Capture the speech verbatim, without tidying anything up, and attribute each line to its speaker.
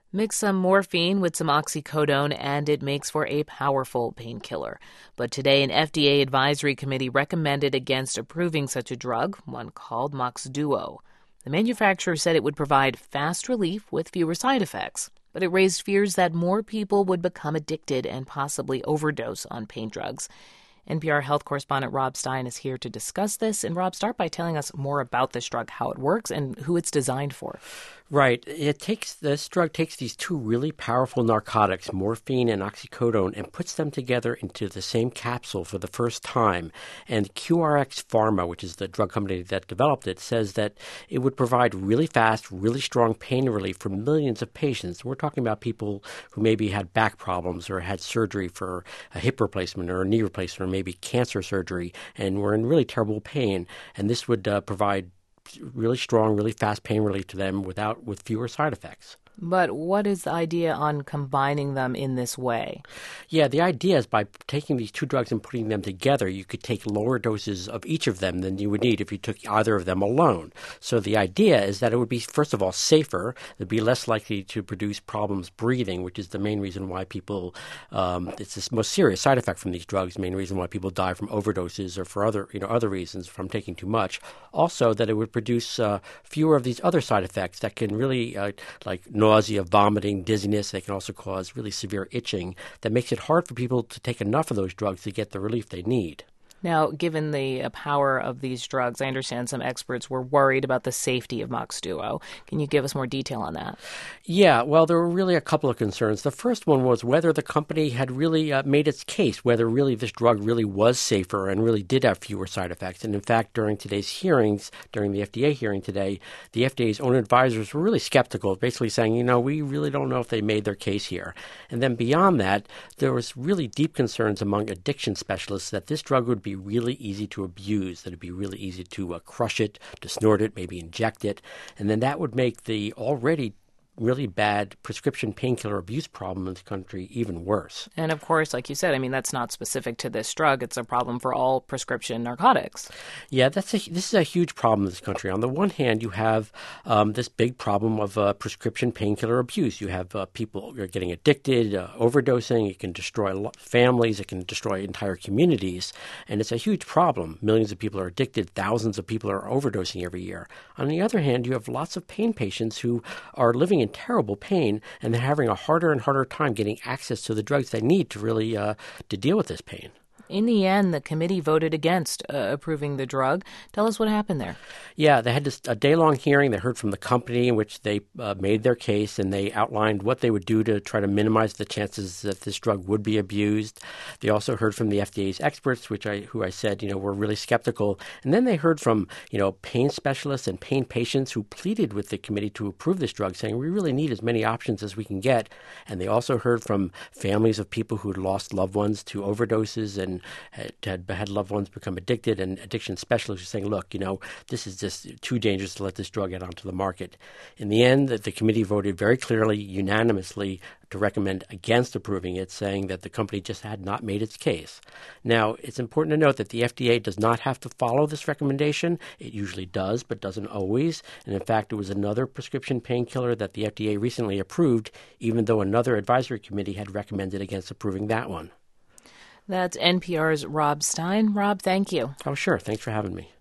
Speaker 1: Mix some morphine with some oxycodone and it makes for a powerful painkiller. But today, an F D A advisory committee recommended against approving such a drug, one called Moxduo. The manufacturer said it would provide fast relief with fewer side effects, but it raised fears that more people would become addicted and possibly overdose on pain drugs. N P R health correspondent Rob Stein is here to discuss this. And Rob, start by telling us more about this drug, how it works, and who it's designed for.
Speaker 2: Right. It takes this drug takes these two really powerful narcotics, morphine and oxycodone, and puts them together into the same capsule for the first time. And Q R X Pharma, which is the drug company that developed it, says that it would provide really fast, really strong pain relief for millions of patients. We're talking about people who maybe had back problems or had surgery for a hip replacement or a knee replacement or maybe cancer surgery and were in really terrible pain. And this would uh, provide really strong, really fast pain relief to them without with fewer side effects.
Speaker 1: But what is the idea on combining them in this way?
Speaker 2: Yeah, the idea is by taking these two drugs and putting them together, you could take lower doses of each of them than you would need if you took either of them alone. So the idea is that it would be, first of all, safer. It would be less likely to produce problems breathing, which is the main reason why people, um, it's the most serious side effect from these drugs, the main reason why people die from overdoses or for other, you know, other reasons from taking too much. Also, that it would produce uh, fewer of these other side effects that can really, uh, like nausea, vomiting, dizziness. They can also cause really severe itching that makes it hard for people to take enough of those drugs to get the relief they need.
Speaker 1: Now, given the uh, power of these drugs, I understand some experts were worried about the safety of Moxduo. Can you give us more detail on that?
Speaker 2: Yeah, well, there were really a couple of concerns. The first one was whether the company had really uh, made its case, whether really this drug really was safer and really did have fewer side effects. And in fact, during today's hearings, during the F D A hearing today, the F D A's own advisors were really skeptical, basically saying, you know, we really don't know if they made their case here. And then beyond that, there was really deep concerns among addiction specialists that this drug would be really easy to abuse, that it'd be really easy to uh, crush it, to snort it, maybe inject it, and then that would make the already really bad prescription painkiller abuse problem in the country even worse.
Speaker 1: And of course, like you said, I mean, that's not specific to this drug. It's a problem for all prescription narcotics.
Speaker 2: Yeah, that's a, this is a huge problem in this country. On the one hand, you have um, this big problem of uh, prescription painkiller abuse. You have uh, people who are getting addicted, uh, overdosing. It can destroy families. It can destroy entire communities. And it's a huge problem. Millions of people are addicted. Thousands of people are overdosing every year. On the other hand, you have lots of pain patients who are living in terrible pain, and they're having a harder and harder time getting access to the drugs they need to really uh, to deal with this pain.
Speaker 1: In the end, the committee voted against uh, approving the drug. Tell us what happened there.
Speaker 2: Yeah, they had this, a day-long hearing. They heard from the company in which they uh, made their case, and they outlined what they would do to try to minimize the chances that this drug would be abused. They also heard from the F D A's experts, which I, who I said, you know, were really skeptical. And then they heard from, you know, pain specialists and pain patients who pleaded with the committee to approve this drug, saying we really need as many options as we can get. And they also heard from families of people who had lost loved ones to overdoses and Had, had had loved ones become addicted, and addiction specialists are saying, look, you know, this is just too dangerous to let this drug get onto the market. In the end, the committee voted very clearly, unanimously, to recommend against approving it, saying that the company just had not made its case. Now, it's important to note that the F D A does not have to follow this recommendation. It usually does, but doesn't always. And in fact, it was another prescription painkiller that the F D A recently approved, even though another advisory committee had recommended against approving that one.
Speaker 1: That's N P R's Rob Stein. Rob, thank you.
Speaker 2: Oh, sure. Thanks for having me.